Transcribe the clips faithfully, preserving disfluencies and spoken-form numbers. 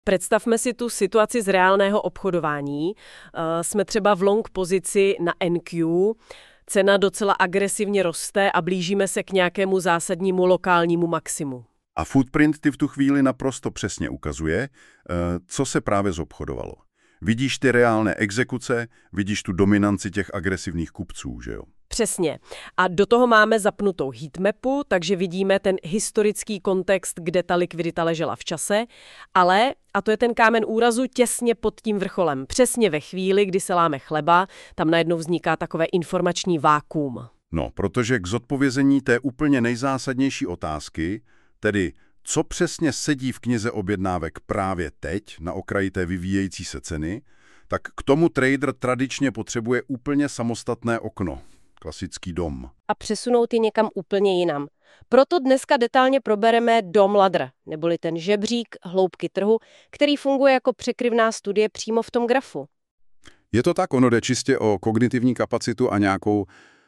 Představme si tu situaci z reálného obchodování. Uh, jsme třeba v long pozici na N Q, cena docela agresivně roste a blížíme se k nějakému zásadnímu lokálnímu maximu. A Footprint ti v tu chvíli naprosto přesně ukazuje, co se právě zobchodovalo. Vidíš ty reálné exekuce, vidíš tu dominanci těch agresivních kupců, že jo? Přesně. A do toho máme zapnutou heatmapu, takže vidíme ten historický kontext, kde ta likvidita ležela v čase, ale, a to je ten kámen úrazu, těsně pod tím vrcholem. Přesně ve chvíli, kdy se láme chleba, tam najednou vzniká takové informační vákuum. No, protože k zodpovězení té úplně nejzásadnější otázky, tedy co přesně sedí v knize objednávek právě teď na okraji té vyvíjející se ceny, tak k tomu trader tradičně potřebuje úplně samostatné okno, klasický dom. A přesunout ji někam úplně jinam. Proto dneska detailně probereme DOM ladder, neboli ten žebřík hloubky trhu, který funguje jako překryvná studie přímo v tom grafu. Je to tak, ono jde čistě o kognitivní kapacitu a nějakou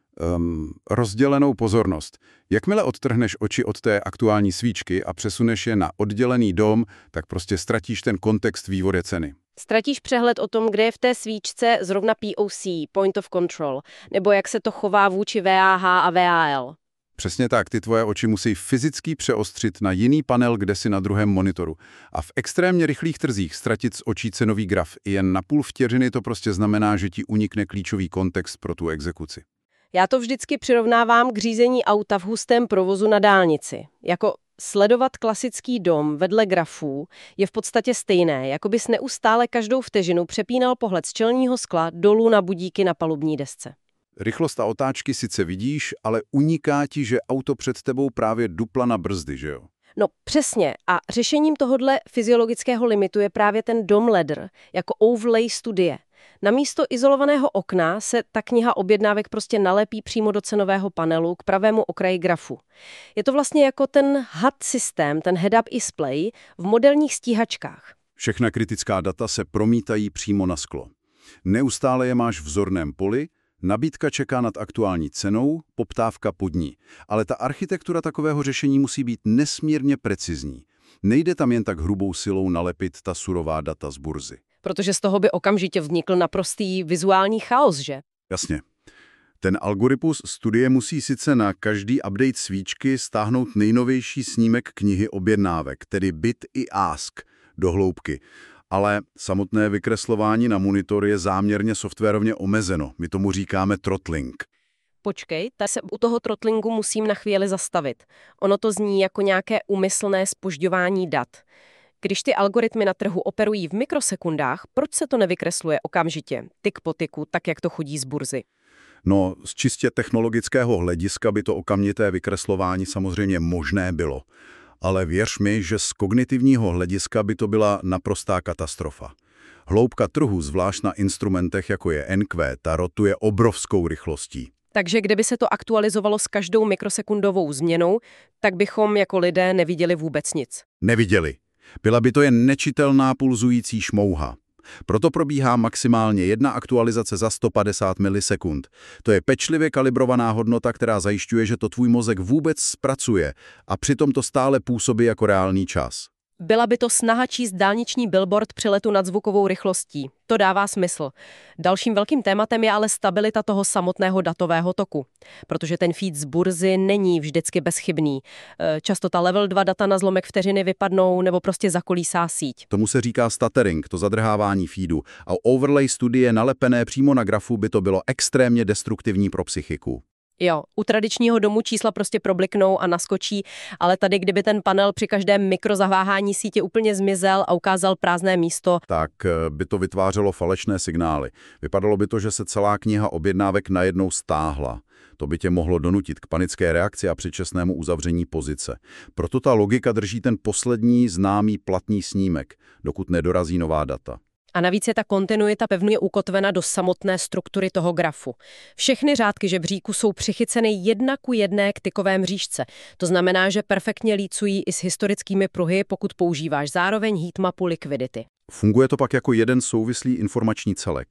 Um, rozdělenou pozornost. Jakmile odtrhneš oči od té aktuální svíčky a přesuneš je na oddělený dom, tak prostě ztratíš ten kontext vývoje ceny. Ztratíš přehled o tom, kde je v té svíčce zrovna P O C, Point of Control, nebo jak se to chová vůči V A H a V A L. Přesně tak, ty tvoje oči musí fyzicky přeostřit na jiný panel, kde si na druhém monitoru. A v extrémně rychlých trzích ztratit z očí cenový graf i jen na půl vteřiny to prostě znamená, že ti unikne klíčový kontext pro tu exekuci. Já to vždycky přirovnávám k řízení auta v hustém provozu na dálnici. Jako sledovat klasický dom vedle grafů je v podstatě stejné, jako bys neustále každou vteřinu přepínal pohled z čelního skla dolů na budíky na palubní desce. Rychlost a otáčky sice vidíš, ale uniká ti, že auto před tebou právě dupla na brzdy, že jo? No přesně. A řešením tohodle fyziologického limitu je právě ten DOM ladder jako overlay studie. Namísto izolovaného okna se ta kniha objednávek prostě nalepí přímo do cenového panelu k pravému okraji grafu. Je to vlastně jako ten H U D systém, ten head-up display v moderních stíhačkách. Všechna kritická data se promítají přímo na sklo. Neustále je máš v zorném poli, nabídka čeká nad aktuální cenou, poptávka pod ní. Ale ta architektura takového řešení musí být nesmírně precizní. Nejde tam jen tak hrubou silou nalepit ta surová data z burzy. Protože z toho by okamžitě vznikl naprostý vizuální chaos, že? Jasně. Ten algoritmus studie musí sice na každý update svíčky stáhnout nejnovější snímek knihy objednávek, tedy bid i ask, do hloubky. Ale samotné vykreslování na monitor je záměrně softwarovně omezeno. My tomu říkáme throttling. Počkej, ta se u toho throttlingu musím na chvíli zastavit. Ono to zní jako nějaké úmyslné zpožďování dat. Když ty algoritmy na trhu operují v mikrosekundách, proč se to nevykresluje okamžitě, tik po tiku, tak jak to chodí z burzy? No, z čistě technologického hlediska by to okamžité vykreslování samozřejmě možné bylo. Ale věř mi, že z kognitivního hlediska by to byla naprostá katastrofa. Hloubka trhu, zvlášť na instrumentech jako je N Q, ta rotuje obrovskou rychlostí. Takže kdyby se to aktualizovalo s každou mikrosekundovou změnou, tak bychom jako lidé neviděli vůbec nic. Neviděli. Byla by to jen nečitelná pulzující šmouha. Proto probíhá maximálně jedna aktualizace za sto padesát milisekund. To je pečlivě kalibrovaná hodnota, která zajišťuje, že to tvůj mozek vůbec zpracuje a přitom to stále působí jako reálný čas. Byla by to snaha číst dálniční billboard při letu nad zvukovou rychlostí. To dává smysl. Dalším velkým tématem je ale stabilita toho samotného datového toku. Protože ten feed z burzy není vždycky bezchybný. Často ta level dva data na zlomek vteřiny vypadnou nebo prostě zakolísá síť. Tomu se říká stuttering, to zadrhávání feedu. A overlay studie nalepené přímo na grafu by to bylo extrémně destruktivní pro psychiku. Jo, u tradičního domu čísla prostě probliknou a naskočí, ale tady, kdyby ten panel při každém mikrozaváhání sítě úplně zmizel a ukázal prázdné místo, tak by to vytvářelo falešné signály. Vypadalo by to, že se celá kniha objednávek najednou stáhla. To by tě mohlo donutit k panické reakci a předčasnému uzavření pozice. Proto ta logika drží ten poslední známý platný snímek, dokud nedorazí nová data. A navíc je ta kontinuita pevně ukotvena do samotné struktury toho grafu. Všechny řádky žebříku jsou přichyceny jedna ku jedné k tykové mřížce. To znamená, že perfektně lícují i s historickými pruhy, pokud používáš zároveň heatmapu likvidity. Funguje to pak jako jeden souvislý informační celek.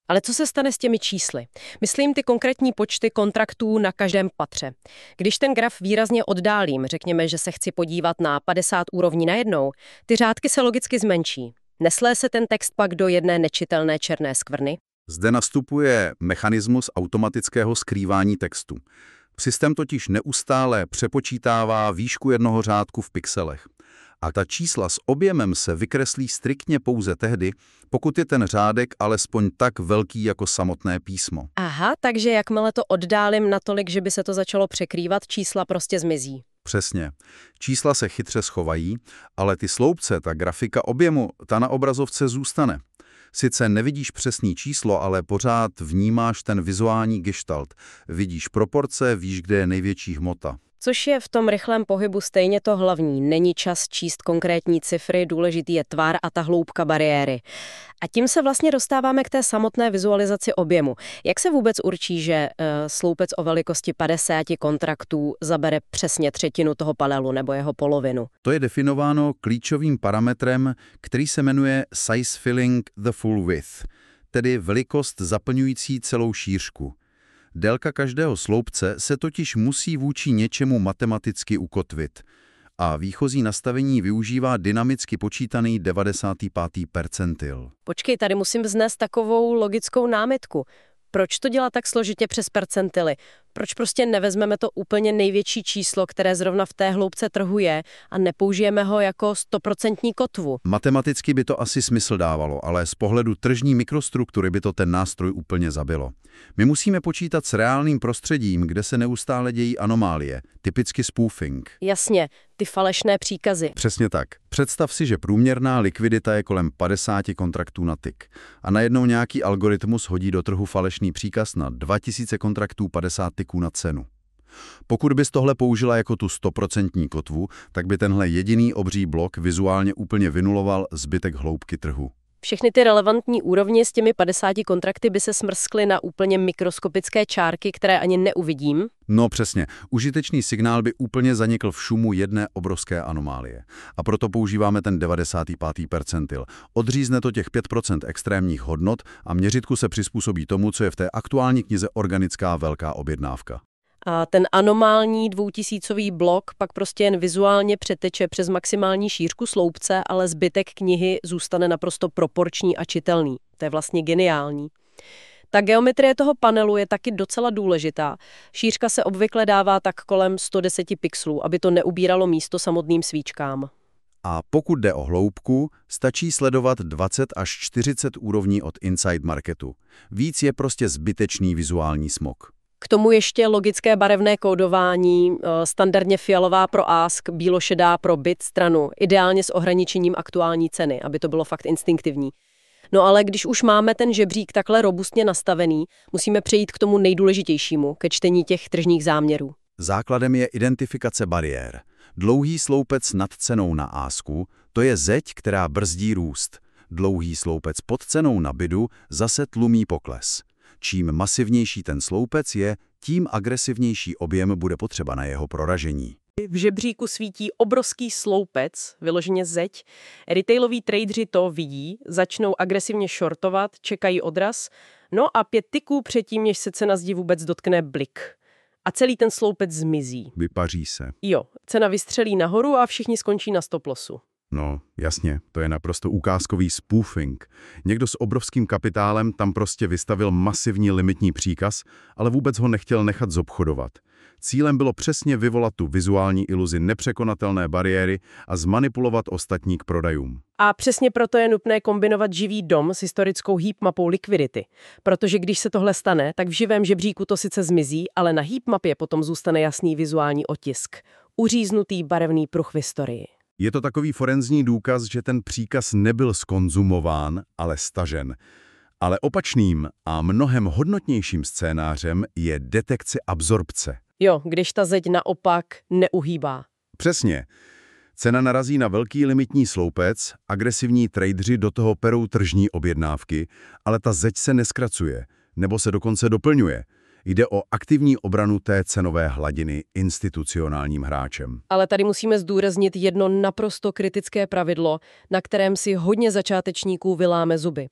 Ale co se stane s těmi čísly? Myslím ty konkrétní počty kontraktů na každém patře. Když ten graf výrazně oddálím, řekněme, že se chci podívat na padesát úrovní najednou, ty řádky se logicky zmenší. Neslé se ten text pak do jedné nečitelné černé skvrny? Zde nastupuje mechanismus automatického skrývání textu. Systém totiž neustále přepočítává výšku jednoho řádku v pixelech. A ta čísla s objemem se vykreslí striktně pouze tehdy, pokud je ten řádek alespoň tak velký jako samotné písmo. Aha, takže jakmile to oddálím natolik, že by se to začalo překrývat, čísla prostě zmizí. Přesně. Čísla se chytře schovají, ale ty sloupce, ta grafika objemu, ta na obrazovce zůstane. Sice nevidíš přesný číslo, ale pořád vnímáš ten vizuální gestalt. Vidíš proporce, víš, kde je největší hmota. Což je v tom rychlém pohybu stejně to hlavní. Není čas číst konkrétní cifry, důležitý je tvar a ta hloubka bariéry. A tím se vlastně dostáváme k té samotné vizualizaci objemu. Jak se vůbec určí, že uh, sloupec o velikosti padesát kontraktů zabere přesně třetinu toho panelu nebo jeho polovinu? To je definováno klíčovým parametrem, který se jmenuje size filling the full width, tedy velikost zaplňující celou šířku. Délka každého sloupce se totiž musí vůči něčemu matematicky ukotvit a výchozí nastavení využívá dynamicky počítaný devadesátý pátý percentil. Počkej, tady musím vznést takovou logickou námitku. Proč to dělat tak složitě přes percentily? Proč prostě nevezmeme to úplně největší číslo, které zrovna v té hloubce trhu je, a nepoužijeme ho jako stoprocentní kotvu? Matematicky by to asi smysl dávalo, ale z pohledu tržní mikrostruktury by to ten nástroj úplně zabilo. My musíme počítat s reálným prostředím, kde se neustále dějí anomálie, typicky spoofing. Jasně, ty falešné příkazy. Přesně tak. Představ si, že průměrná likvidita je kolem padesát kontraktů na tick a najednou nějaký algoritmus hodí do trhu falešný příkaz na dva tisíce kontraktů padesát ticků na cenu. Pokud bys tohle použila jako tu stoprocentní kotvu, tak by tenhle jediný obří blok vizuálně úplně vynuloval zbytek hloubky trhu. Všechny ty relevantní úrovně s těmi padesáti kontrakty by se smrskly na úplně mikroskopické čárky, které ani neuvidím. No přesně. Užitečný signál by úplně zanikl v šumu jedné obrovské anomálie. A proto používáme ten devadesátý pátý percentil. Odřízne to těch pět procent extrémních hodnot a měřitku se přizpůsobí tomu, co je v té aktuální knize organická velká objednávka. A ten anomální dvoutisícový blok pak prostě jen vizuálně přeteče přes maximální šířku sloupce, ale zbytek knihy zůstane naprosto proporční a čitelný. To je vlastně geniální. Ta geometrie toho panelu je taky docela důležitá. Šířka se obvykle dává tak kolem sto deset pixelů, aby to neubíralo místo samotným svíčkám. A pokud jde o hloubku, stačí sledovat dvacet až čtyřicet úrovní od Inside Marketu. Víc je prostě zbytečný vizuální smog. K tomu ještě logické barevné kódování, standardně fialová pro ask, bílošedá pro bit stranu, ideálně s ohraničením aktuální ceny, aby to bylo fakt instinktivní. No ale když už máme ten žebřík takhle robustně nastavený, musíme přejít k tomu nejdůležitějšímu, ke čtení těch tržních záměrů. Základem je identifikace bariér. Dlouhý sloupec nad cenou na asku, to je zeď, která brzdí růst. Dlouhý sloupec pod cenou na bidu zase tlumí pokles. Čím masivnější ten sloupec je, tím agresivnější objem bude potřeba na jeho proražení. V žebříku svítí obrovský sloupec, vyloženě zeď. Retailoví tradeři to vidí, začnou agresivně shortovat, čekají odraz, no a pět tyků předtím, než se cena zdi vůbec dotkne blik. A celý ten sloupec zmizí. Vypaří se. Jo, cena vystřelí nahoru a všichni skončí na stop lossu. No, jasně, to je naprosto ukázkový spoofing. Někdo s obrovským kapitálem tam prostě vystavil masivní limitní příkaz, ale vůbec ho nechtěl nechat zobchodovat. Cílem bylo přesně vyvolat tu vizuální iluzi nepřekonatelné bariéry a zmanipulovat ostatní k prodajům. A přesně proto je nutné kombinovat živý dom s historickou heatmapou likvidity. Protože když se tohle stane, tak v živém žebříku to sice zmizí, ale na heatmapě potom zůstane jasný vizuální otisk. Uříznutý barevný pruh v historii. Je to takový forenzní důkaz, že ten příkaz nebyl skonzumován, ale stažen. Ale opačným a mnohem hodnotnějším scénářem je detekce absorpce. Jo, když ta zeď naopak neuhýbá. Přesně. Cena narazí na velký limitní sloupec, agresivní tradeři do toho perou tržní objednávky, ale ta zeď se neskracuje, nebo se dokonce doplňuje. Jde o aktivní obranu té cenové hladiny institucionálním hráčem. Ale tady musíme zdůraznit jedno naprosto kritické pravidlo, na kterém si hodně začátečníků vyláme zuby.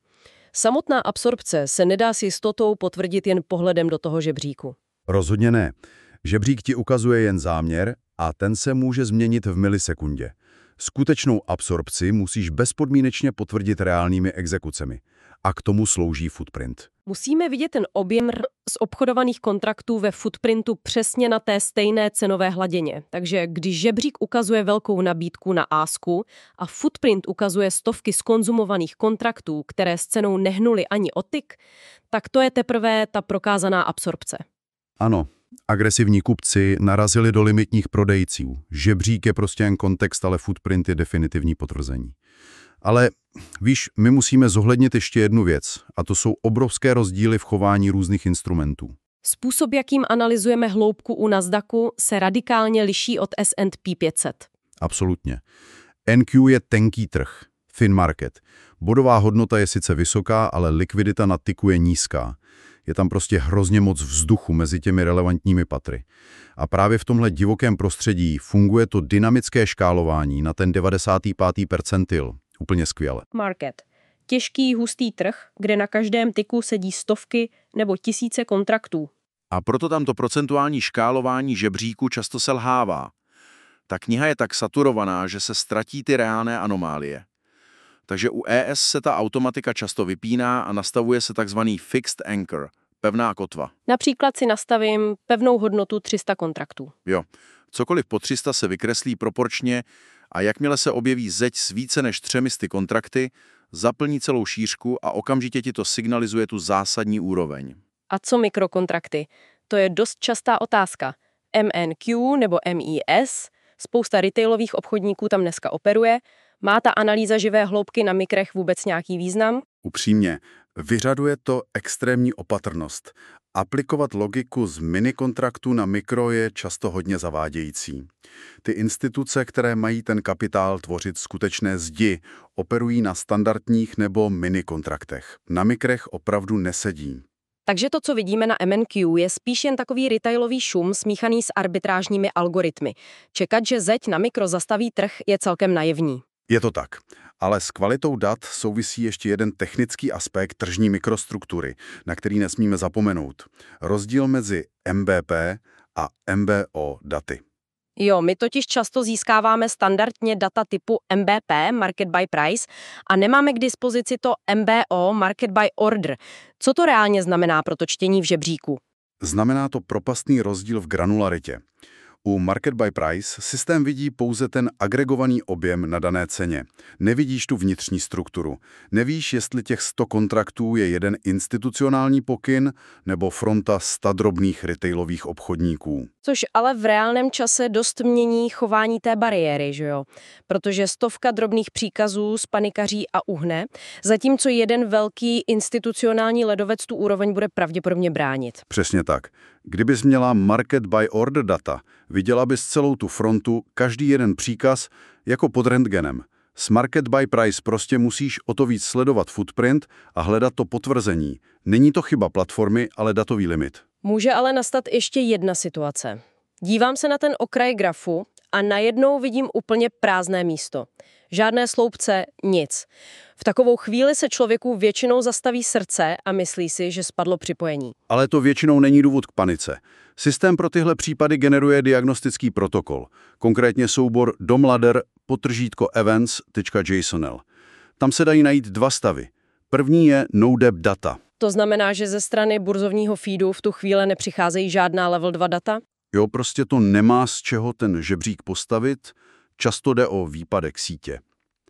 Samotná absorpce se nedá s jistotou potvrdit jen pohledem do toho žebříku. Rozhodně ne. Žebřík ti ukazuje jen záměr a ten se může změnit v milisekundě. Skutečnou absorpci musíš bezpodmínečně potvrdit reálnými exekucemi. A k tomu slouží footprint. Musíme vidět ten objem z obchodovaných kontraktů ve footprintu přesně na té stejné cenové hladině. Takže když žebřík ukazuje velkou nabídku na ásku a footprint ukazuje stovky skonzumovaných kontraktů, které s cenou nehnuly ani o tyk, tak to je teprve ta prokázaná absorpce. Ano, agresivní kupci narazili do limitních prodejců. Žebřík je prostě jen kontext, ale footprint je definitivní potvrzení. Ale víš, my musíme zohlednit ještě jednu věc, a to jsou obrovské rozdíly v chování různých instrumentů. Způsob, jakým analyzujeme hloubku u Nasdaqu, se radikálně liší od S and P pět set. Absolutně. N Q je tenký trh, thin market. Bodová hodnota je sice vysoká, ale likvidita na tiku je nízká. Je tam prostě hrozně moc vzduchu mezi těmi relevantními patry. A právě v tomhle divokém prostředí funguje to dynamické škálování na ten devadesátý pátý percentil. Úplně skvěle. Market. Těžký, hustý trh, kde na každém tiku sedí stovky nebo tisíce kontraktů. A proto tam to procentuální škálování žebříku často selhává. Ta kniha je tak saturovaná, že se ztratí ty reálné anomálie. Takže u E S se ta automatika často vypíná a nastavuje se takzvaný fixed anchor, pevná kotva. Například si nastavím pevnou hodnotu tři sta kontraktů. Jo, cokoliv po tři sta se vykreslí proporčně a jakmile se objeví zeď s více než třemi sty kontrakty, zaplní celou šířku a okamžitě ti to signalizuje tu zásadní úroveň. A co mikrokontrakty? To je dost častá otázka. M N Q nebo M I S, spousta retailových obchodníků tam dneska operuje. Má ta analýza živé hloubky na mikrech vůbec nějaký význam? Upřímně, vyžaduje to extrémní opatrnost. Aplikovat logiku z minikontraktu na mikro je často hodně zavádějící. Ty instituce, které mají ten kapitál tvořit skutečné zdi, operují na standardních nebo minikontraktech. Na mikrech opravdu nesedí. Takže to, co vidíme na M N Q, je spíš jen takový retailový šum smíchaný s arbitrážními algoritmy. Čekat, že zeď na mikro zastaví trh, je celkem naivní. Je to tak, ale s kvalitou dat souvisí ještě jeden technický aspekt tržní mikrostruktury, na který nesmíme zapomenout. Rozdíl mezi M B P a M B O daty. Jo, my totiž často získáváme standardně data typu M B P, Market by Price, a nemáme k dispozici to M B O, Market by Order. Co to reálně znamená pro to čtení v žebříku? Znamená to propastný rozdíl v granularitě. U Market by Price systém vidí pouze ten agregovaný objem na dané ceně. Nevidíš tu vnitřní strukturu. Nevíš, jestli těch sto kontraktů je jeden institucionální pokyn nebo fronta sta drobných retailových obchodníků. Což ale v reálném čase dost mění chování té bariéry, že jo? Protože stovka drobných příkazů spanikaří a uhne, zatímco jeden velký institucionální ledovec tu úroveň bude pravděpodobně bránit. Přesně tak. Kdybys měla Market by Order data, viděla bys celou tu frontu, každý jeden příkaz, jako pod rentgenem. S Market by Price prostě musíš o to víc sledovat footprint a hledat to potvrzení. Není to chyba platformy, ale datový limit. Může ale nastat ještě jedna situace. Dívám se na ten okraj grafu a najednou vidím úplně prázdné místo. Žádné sloupce, nic. V takovou chvíli se člověku většinou zastaví srdce a myslí si, že spadlo připojení. Ale to většinou není důvod k panice. Systém pro tyhle případy generuje diagnostický protokol, konkrétně soubor domladder potržítko events tečka jsonl. Tam se dají najít dva stavy. První je no-dep data. To znamená, že ze strany burzovního feedu v tu chvíli nepřicházejí žádná level dva data? Jo, prostě to nemá z čeho ten žebřík postavit, často jde o výpadek sítě.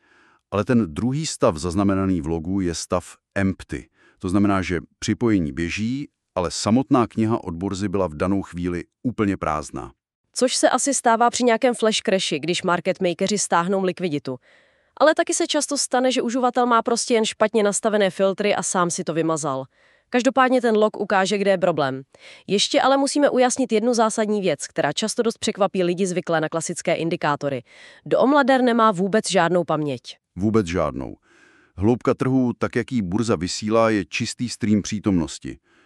Ale ten druhý stav zaznamenaný v logu je stav empty. To znamená, že připojení běží, ale samotná kniha od burzy byla v danou chvíli úplně prázdná. Což se asi stává při nějakém flash crashi, když market makeri stáhnou likviditu. Ale taky se často stane, že uživatel má prostě jen špatně nastavené filtry a sám si to vymazal. Každopádně ten log ukáže, kde je problém. Ještě ale musíme ujasnit jednu zásadní věc, která často dost překvapí lidi zvyklé na klasické indikátory. Domladder nemá vůbec žádnou paměť. Vůbec žádnou. Hloubka trhu, tak jak jí burza vysílá, je čistý stream přítomnosti.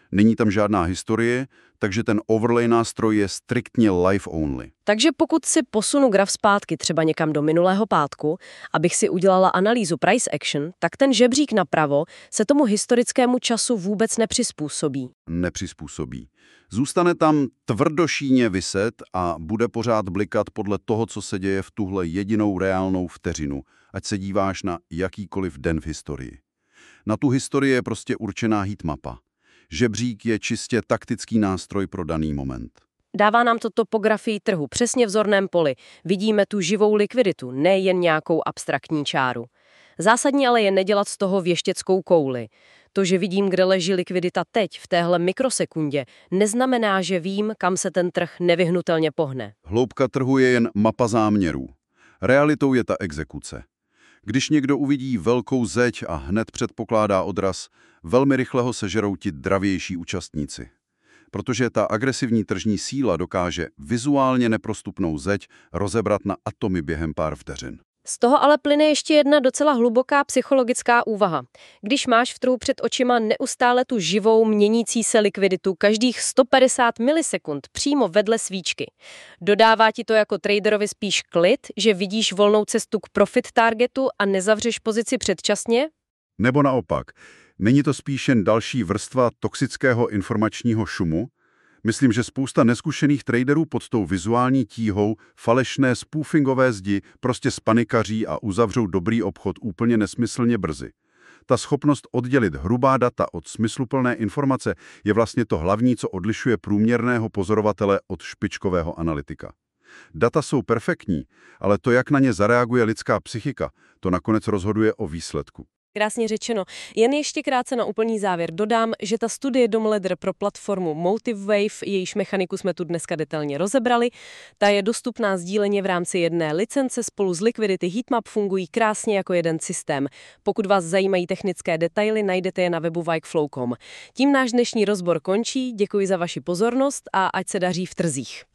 Není tam žádná historie, takže ten overlay nástroj je striktně live only. Takže pokud si posunu graf zpátky třeba někam do minulého pátku, abych si udělala analýzu price action, tak ten žebřík napravo se tomu historickému času vůbec nepřizpůsobí. Nepřizpůsobí. Zůstane tam tvrdošíně viset a bude pořád blikat podle toho, co se děje v tuhle jedinou reálnou vteřinu, ať se díváš na jakýkoliv den v historii. Na tu historii je prostě určená heatmapa. Žebřík je čistě taktický nástroj pro daný moment. Dává nám to topografii trhu přesně v zorném poli. Vidíme tu živou likviditu, ne jen nějakou abstraktní čáru. Zásadní ale je nedělat z toho věštěckou kouli. To, že vidím, kde leží likvidita teď, v téhle mikrosekundě, neznamená, že vím, kam se ten trh nevyhnutelně pohne. Hloubka trhu je jen mapa záměrů. Realitou je ta exekuce. Když někdo uvidí velkou zeď a hned předpokládá odraz, velmi rychle ho sežerou ti dravější účastníci. Protože ta agresivní tržní síla dokáže vizuálně neprostupnou zeď rozebrat na atomy během pár vteřin. Z toho ale plyne ještě jedna docela hluboká psychologická úvaha. Když máš v trhu před očima neustále tu živou, měnící se likviditu každých sto padesát milisekund přímo vedle svíčky, dodává ti to jako traderovi spíš klid, že vidíš volnou cestu k profit targetu a nezavřeš pozici předčasně? Nebo naopak, není to spíš jen další vrstva toxického informačního šumu? Myslím, že spousta neskušených traderů pod tou vizuální tíhou falešné spoofingové zdi prostě spanikaří a uzavřou dobrý obchod úplně nesmyslně brzy. Ta schopnost oddělit hrubá data od smysluplné informace je vlastně to hlavní, co odlišuje průměrného pozorovatele od špičkového analytika. Data jsou perfektní, ale to, jak na ně zareaguje lidská psychika, to nakonec rozhoduje o výsledku. Krásně řečeno. Jen ještě krátce na úplný závěr dodám, že ta studie DOMLEDR pro platformu MotiveWave, jejíž mechaniku jsme tu dneska detailně rozebrali, ta je dostupná sdíleně v rámci jedné licence, spolu s Liquidity Heatmap fungují krásně jako jeden systém. Pokud vás zajímají technické detaily, najdete je na webu vikeflow tečka com. Tím náš dnešní rozbor končí, děkuji za vaši pozornost a ať se daří v trzích.